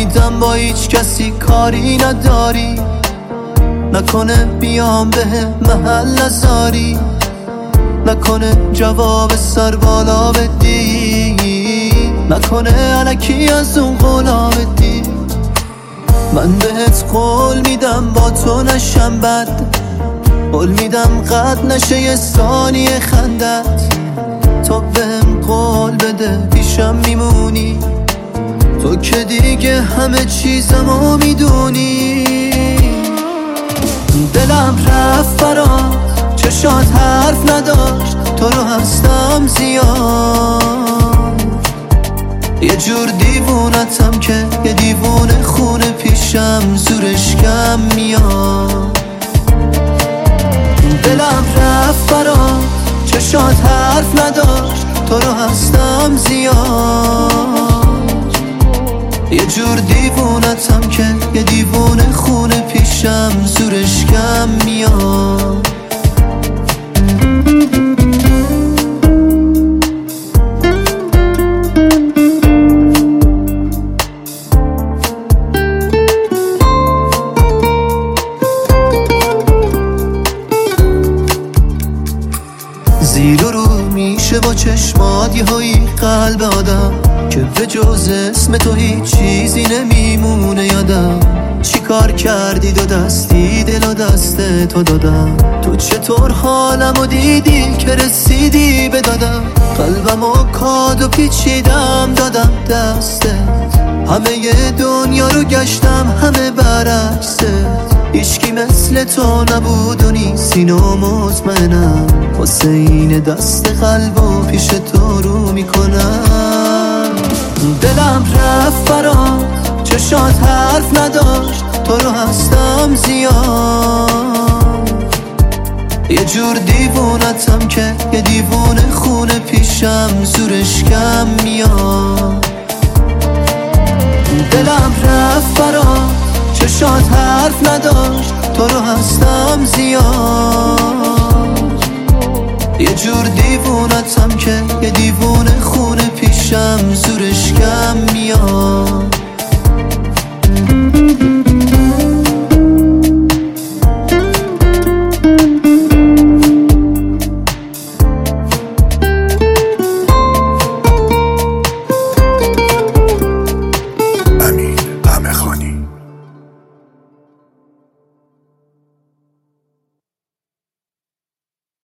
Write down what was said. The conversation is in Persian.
دیدم با هیچ کسی کاری نداری، نکنه بیام به محل نزاری، نکنه جواب سر بالا بدی، نکنه الکی از اون قولا بدی. من بهت قول میدم با تو نشم بد، قول میدم قد نشه یه ثانیه خندت. تو بهم قول بده پیشم میمونی، تو که دیگه همه چیزمو میدونی. دلم رفت برات، چشات حرف نداشت، تو رو هستم زیاد. یه جور دیوونتم که یه دیوونه خونه پیشم زورش کم میاد. دلم رفت برات، چشات حرف نداشت، تو رو هستم زیاد. یه جور دیوونتم که یه دیوونه خونه پیشم زورش کم میاد. زیر و رو میشه با چشمات یه هایی قلب آدم، که به جز اسم تو هیچ چیزی نمیمونه یادم. چی کار کردی دو دستی دل و دست تو دادم، تو چطور حالمو دیدی که رسیدی به دادم. قلبمو کاد و پیچیدم دادم دستت، همه ی دنیا رو گشتم همه برعکست. هیچکی مثل تو نبود و نیست اینو مطمئنم، واسه این دست قلبو پیش تو رو میکنم. دلم رفت برات، چشات حرف نداشت، تو رو هستم زیاد. یه جور دیوونتم که یه دیوونه خونه پیشم زورش کم میاد. دلم رفت برات، چشات حرف نداشت، تو رو هستم زیاد. یه جور دیوونتم که یه دیوونه